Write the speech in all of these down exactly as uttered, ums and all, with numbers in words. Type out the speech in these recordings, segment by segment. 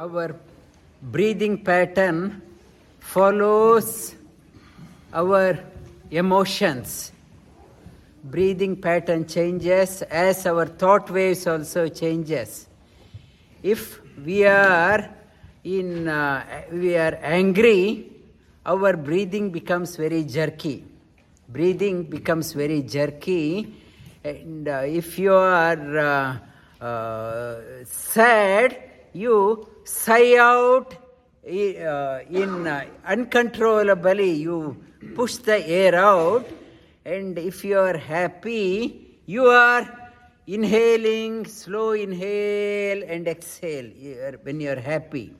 our breathing pattern follows our emotions. Breathing pattern changes as our thought waves also changes. If we are in uh, we are angry, our breathing becomes very jerky. Breathing becomes very jerky, and uh, if you are uh, uh, sad, you sigh out uh, in uh, uncontrollably. You push the air out, and if you are happy, you are inhaling, slow inhale and exhale when you are happy.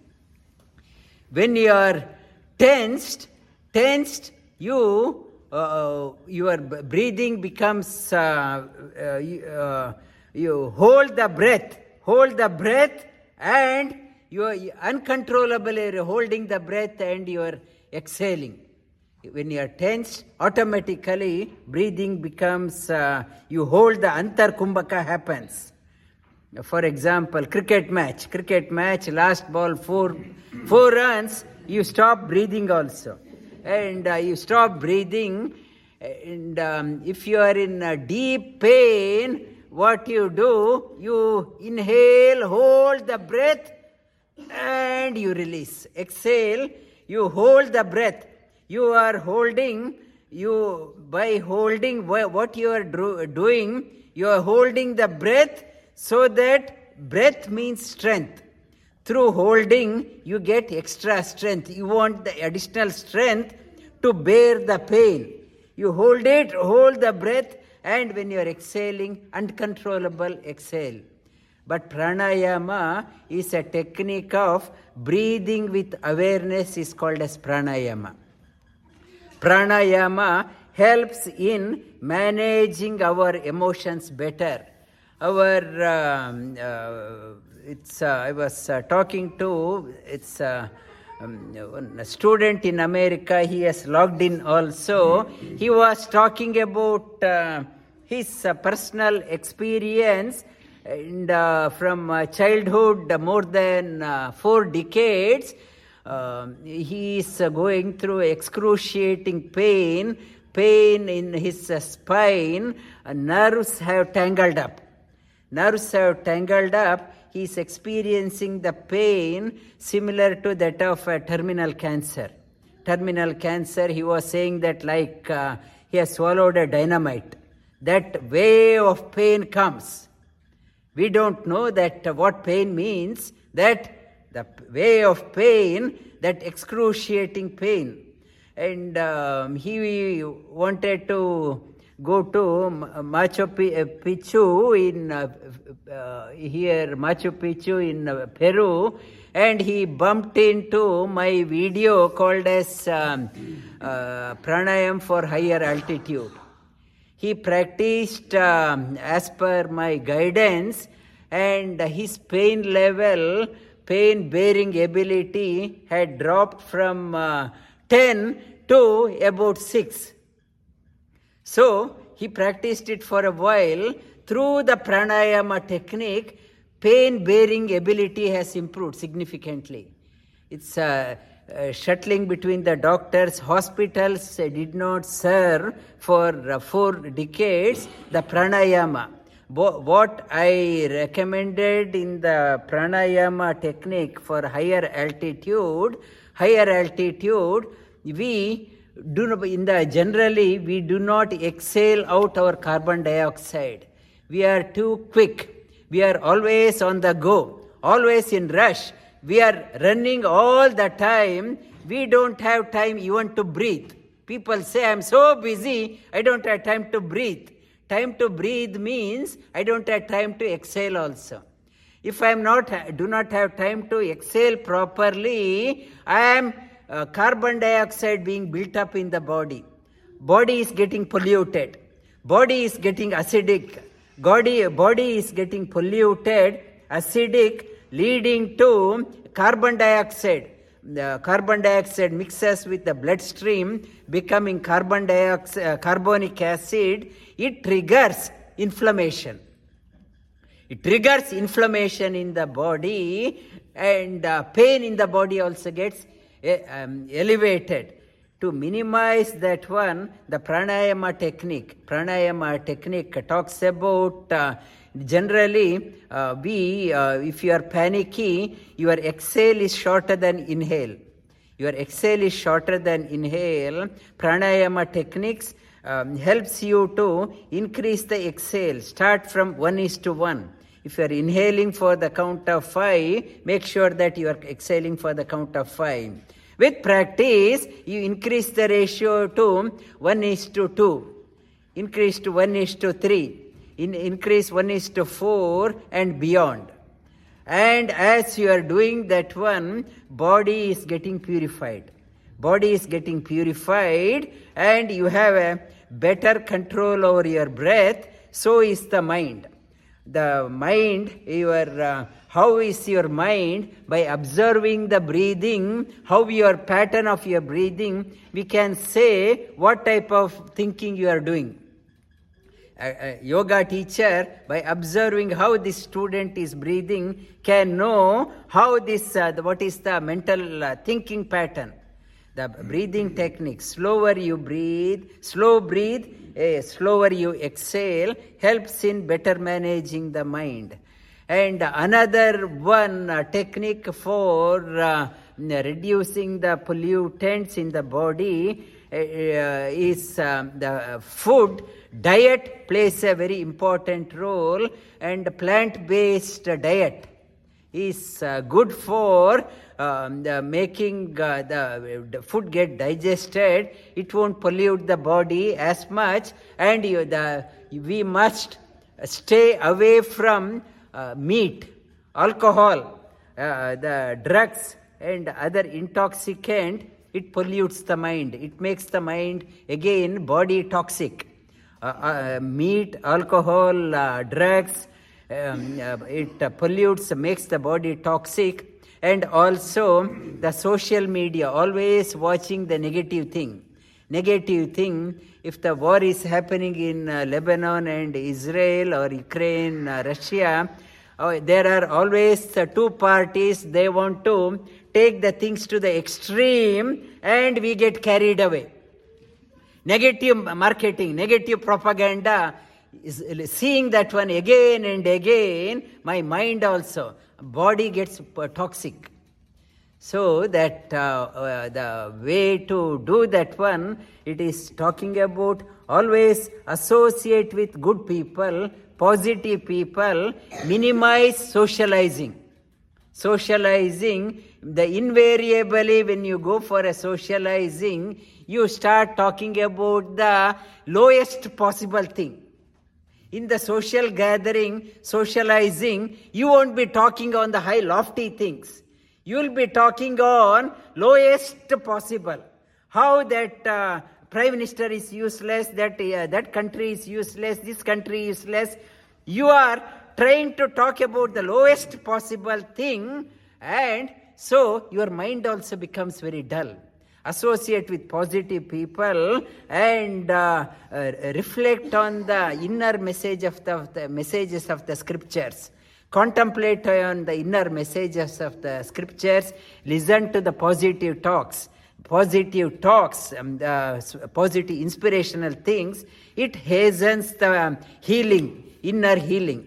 When you are tensed, tensed, you uh, your breathing becomes. Uh, uh, uh, you hold the breath, hold the breath, and you are uncontrollably holding the breath, and you are exhaling. When you are tensed, automatically breathing becomes. Uh, you hold the antar kumbhaka happens. For example, cricket match. Cricket match, last ball, four, four runs, you stop breathing also. And uh, you stop breathing. And um, if you are in uh, deep pain, what you do, you inhale, hold the breath, and you release. Exhale, you hold the breath. You are holding, you by holding what you are do, doing, you are holding the breath. So that breath means strength. Through holding, you get extra strength. You want the additional strength to bear the pain. You hold it, hold the breath, and when you are exhaling, uncontrollable exhale. But pranayama is a technique of breathing with awareness, is called as pranayama. Pranayama helps in managing our emotions better. Our um, uh, it's uh, I was uh, talking to it's uh, um, a student in America. He has logged in also. He was talking about uh, his uh, personal experience, and uh, from uh, childhood, uh, more than uh, four decades, uh, he is uh, going through excruciating pain. Pain in his uh, spine. Uh, nerves have tangled up. Nerves have tangled up. He is experiencing the pain similar to that of a terminal cancer. Terminal cancer, he was saying that like uh, he has swallowed a dynamite. That wave of pain comes. We don't know that uh, what pain means, that the wave of pain, that excruciating pain. And um, he wanted to go to Machu Picchu in uh, uh, here Machu Picchu in uh, Peru, and he bumped into my video called as um, uh, Pranayam for Higher Altitude. He practiced um, as per my guidance, and his pain level, pain bearing ability had dropped from uh, ten to about six. So, he practiced it for a while. Through the pranayama technique, pain-bearing ability has improved significantly. It's uh, uh, shuttling between the doctors. Hospitals uh, did not serve for uh, four decades the pranayama. Bo- what I recommended in the pranayama technique for higher altitude, higher altitude, we do not, in the generally we do not exhale out our carbon dioxide. We are too quick. We are always on the go, always in rush. We are running all the time. We don't have time even to breathe. People say, I'm so busy, I don't have time to breathe. Time to breathe means I don't have time to exhale also. If I am not, do not have time to exhale properly, I am Uh, carbon dioxide being built up in the body. Body is getting polluted. Body is getting acidic. Body, body is getting polluted, acidic, leading to carbon dioxide. The carbon dioxide mixes with the bloodstream, becoming carbon dioxide, uh, carbonic acid. It triggers inflammation. It triggers inflammation in the body, and uh, pain in the body also gets uh, um, elevated. To minimize that one, the pranayama technique, pranayama technique talks about uh, generally uh, we, uh, if you are panicky, your exhale is shorter than inhale. Your exhale is shorter than inhale. Pranayama techniques um, helps you to increase the exhale. Start from one is to one. If you are inhaling for the count of five, make sure that you are exhaling for the count of five. With practice, you increase the ratio to one is to two, increase to one is to three, in, increase one is to four and beyond. And as you are doing that one, body is getting purified. Body is getting purified and you have a better control over your breath, so is the mind. The mind, your uh, how is your mind? By observing the breathing, how your pattern of your breathing, we can say what type of thinking you are doing. A, a yoga teacher, by observing how this student is breathing, can know how this, uh, the, what is the mental uh, thinking pattern. The breathing technique, slower you breathe, slow breathe, eh, slower you exhale, helps in better managing the mind. And another one uh, technique for uh, reducing the pollutants in the body uh, is uh, the food. Diet plays a very important role, and plant-based diet is uh, good for um, the making uh, the, the food get digested. It won't pollute the body as much, and you, the we must stay away from uh, meat, alcohol, uh, the drugs and other intoxicant. It pollutes the mind. It makes the mind again body toxic. Uh, uh, meat, alcohol, uh, drugs, um, uh, it uh, pollutes, makes the body toxic. And also the social media, always watching the negative thing. Negative thing, if the war is happening in uh, Lebanon and Israel or Ukraine, uh, Russia, uh, there are always uh, two parties. They want to take the things to the extreme and we get carried away. Negative marketing, negative propaganda, is seeing that one again and again, my mind also, body gets toxic. So that uh, uh, the way to do that one, it is talking about always associate with good people, positive people, minimize socializing. Socializing, the invariably when you go for a socializing, you start talking about the lowest possible thing. In the social gathering, socializing, you won't be talking on the high lofty things. You will be talking on lowest possible. How that uh, prime minister is useless, that uh, that country is useless, this country is useless. You are trying to talk about the lowest possible thing, and so your mind also becomes very dull. Associate with positive people and uh, uh, reflect on the inner message of the, the messages of the scriptures. Contemplate on the inner messages of the scriptures. Listen to the positive talks. Positive talks, um, the positive inspirational things. It hastens the um, healing, inner healing.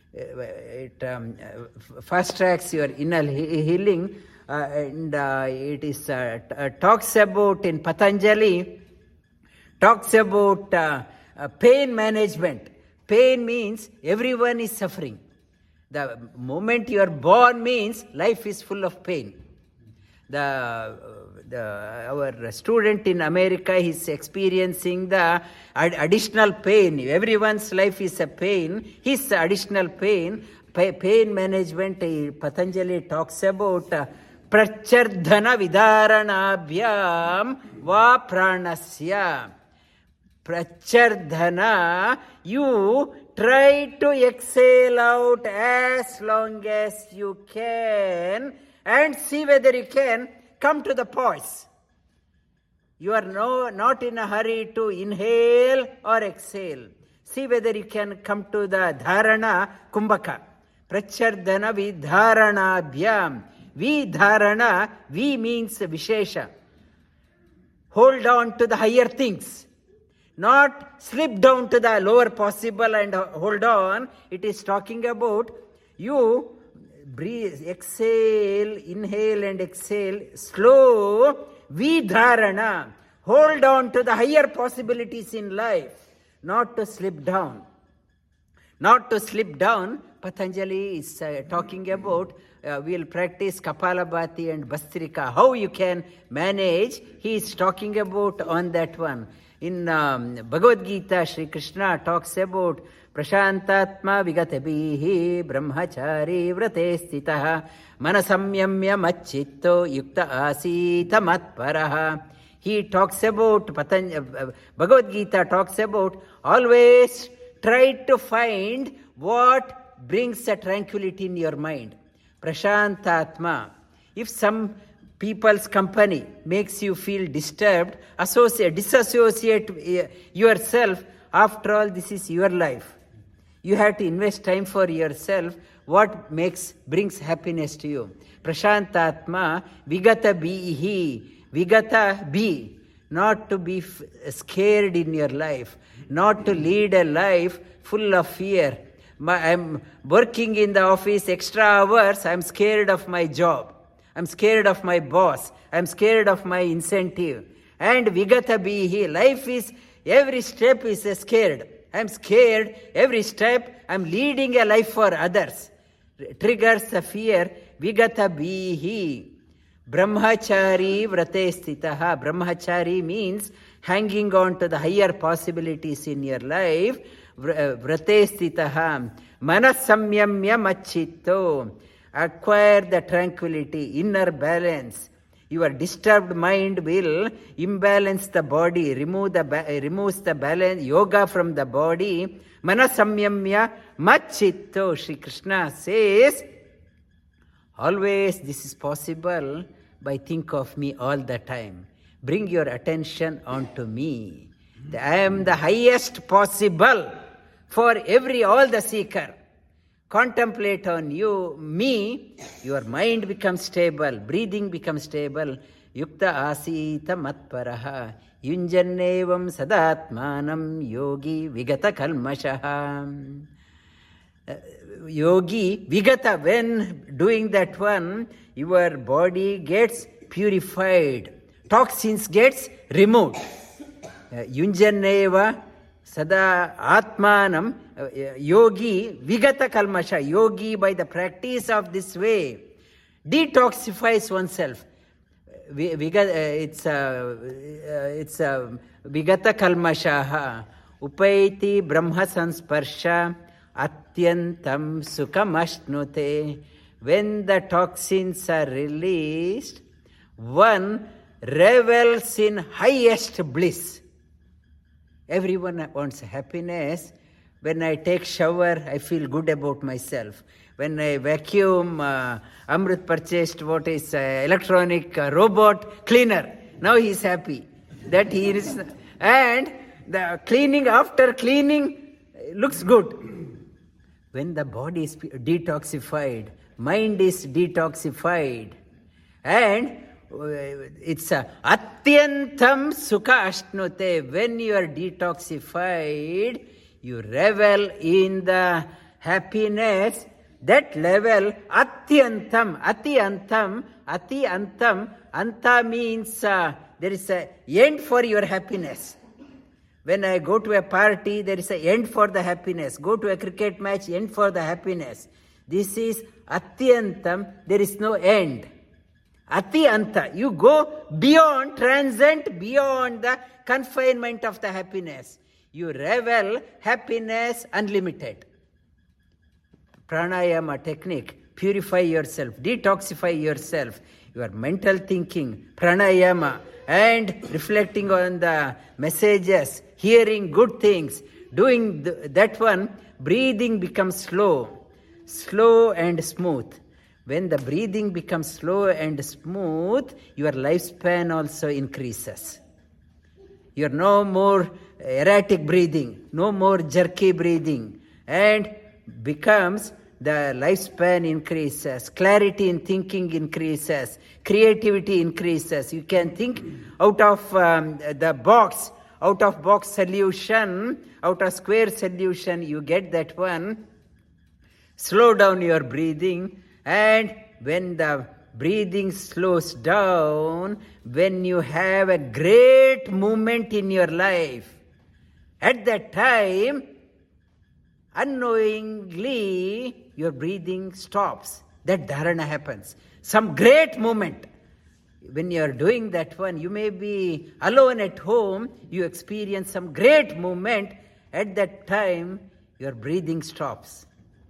It um, fast tracks your inner he- healing. Uh, and uh, it is uh, t- uh, talks about in Patanjali, talks about uh, uh, pain management. Pain means everyone is suffering. The moment you are born means life is full of pain. The, uh, the our student in America is experiencing the ad- additional pain. Everyone's life is a pain. His additional pain. Pa- pain management, uh, Patanjali talks about uh, Prachardhana vidaranabhyam va pranasya. Prachardhana, you try to exhale out as long as you can and see whether you can come to the pause. You are no, not in a hurry to inhale or exhale. See whether you can come to the dharana kumbhaka. prachardana vidharanabhyam. Vidharana, vi means vishesha. Hold on to the higher things. Not slip down to the lower possible and hold on. It is talking about you breathe, exhale, inhale and exhale, slow, vidharana. Hold on to the higher possibilities in life, not to slip down. Not to slip down, Patanjali is uh, talking about, uh, we'll practice Kapalabhati and Bastrika, how you can manage. He is talking about on that one. In um, Bhagavad Gita, Sri Krishna talks about Prashantatma Vigatabihi Brahmachari Vrate Stitaha Manasamyamya Machitto Yukta Asita Matparaha. He talks about, Patanjali, Bhagavad Gita talks about always try to find what brings a tranquility in your mind. Prashantatma. If some people's company makes you feel disturbed, associate, disassociate yourself. After all, this is your life. You have to invest time for yourself. What makes, brings happiness to you? Prashantatma, vigata bihi. Vigata be. Not to be f- scared in your life. Not to lead a life full of fear. My, I'm working in the office extra hours. I'm scared of my job. I'm scared of my boss. I'm scared of my incentive. And vigata bihi. Life is, every step is a scared. I'm scared. Every step, I'm leading a life for others. Triggers the fear. Vigata bihi. Brahmachari vrate stitaha. Brahmachari means hanging on to the higher possibilities in your life. Vrate stitaha. Manasamyamya machitto. Acquire the tranquility, inner balance. Your disturbed mind will imbalance the body, remove the ba- removes the balance, yoga from the body. Manasamyamya machitto. Shri Krishna says, always this is possible by think of me all the time. Bring your attention onto me. I am the highest possible for every, all the seeker. Contemplate on you, me, your mind becomes stable, breathing becomes stable. Yukta asita matparaha, yunjannevam sadatmanam yogi vigata kalmashaha. Uh, yogi vigata, when doing that one, your body gets purified, toxins gets removed. Uh, yunjanneva sada atmanam, uh, yogi vigata kalmasha. Yogi, by the practice of this way, detoxifies oneself. Vigata, uh, it's uh, uh, it's uh, vigata kalmashaha. Upaiti brahma sansparsha atyantam sukhamashnute. When the toxins are released, one revels in highest bliss. Everyone wants happiness. When I take shower, I feel good about myself. When I vacuum, uh, Amrit purchased what is uh, electronic uh, robot cleaner. Now he is happy that he is, and the cleaning, after cleaning, looks good. When the body is detoxified, mind is detoxified, and it's a atyantam sukha ashnute. When you are detoxified, you revel in the happiness. That level, atyantam, atyantam, atyantam, anta means uh, there is a end for your happiness. When I go to a party, there is an end for the happiness. Go to a cricket match, end for the happiness. This is atyantam, there is no end. Ati anta, you go beyond, transcend beyond the confinement of the happiness. You revel happiness unlimited. Pranayama technique, purify yourself, detoxify yourself, your mental thinking, pranayama, and reflecting on the messages, hearing good things, doing th- that one, breathing becomes slow, slow and smooth. When the breathing becomes slow and smooth, your lifespan also increases. You're no more erratic breathing, no more jerky breathing, and becomes the lifespan increases, clarity in thinking increases, creativity increases. You can think out of um, the box, out of box solution, out of square solution, you get that one. Slow down your breathing, and when the breathing slows down, when you have a great movement in your life, at that time, unknowingly, your breathing stops. That dharana happens. Some great movement. When you are doing that one, you may be alone at home, you experience some great movement. At that time, your breathing stops.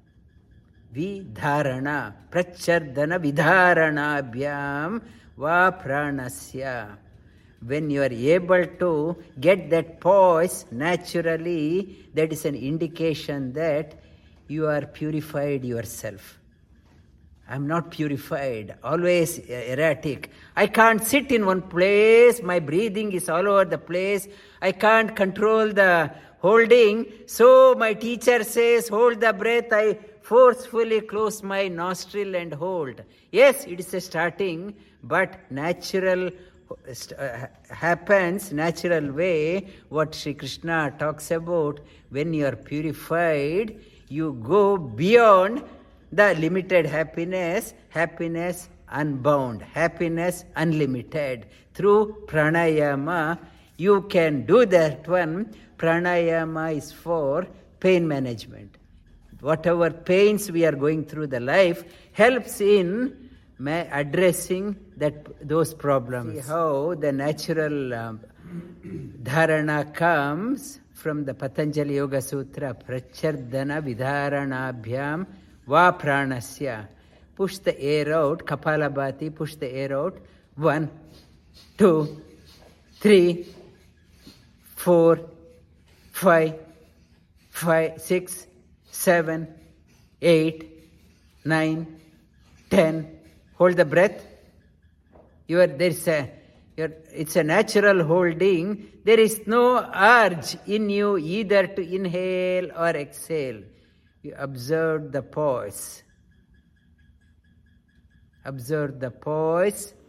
Vidharana, prachardana vidharana abhyam va pranasya. When you are able to get that pause naturally, that is an indication that you are purified yourself. I am not purified, always erratic. I can't sit in one place, my breathing is all over the place. I can't control the holding. So my teacher says, hold the breath. I forcefully close my nostril and hold. Yes, it is a starting, but natural uh, happens, natural way, what Sri Krishna talks about. When you are purified, you go beyond the limited happiness, happiness unbound, happiness unlimited. Through pranayama, you can do that one. Pranayama is for pain management. Whatever pains we are going through the life helps in addressing that those problems. See how the natural um, dharana comes from the Patanjali Yoga Sutra. Prachardana vidharanabhyam va pranasya. Push the air out. Kapalabhati, push the air out. One, two, three, four, five, five, six, seven, eight, nine, ten. Hold the breath. You are, there is a, it's a natural holding. There is no urge in you either to inhale or exhale. You observe the pause. Observe the pause.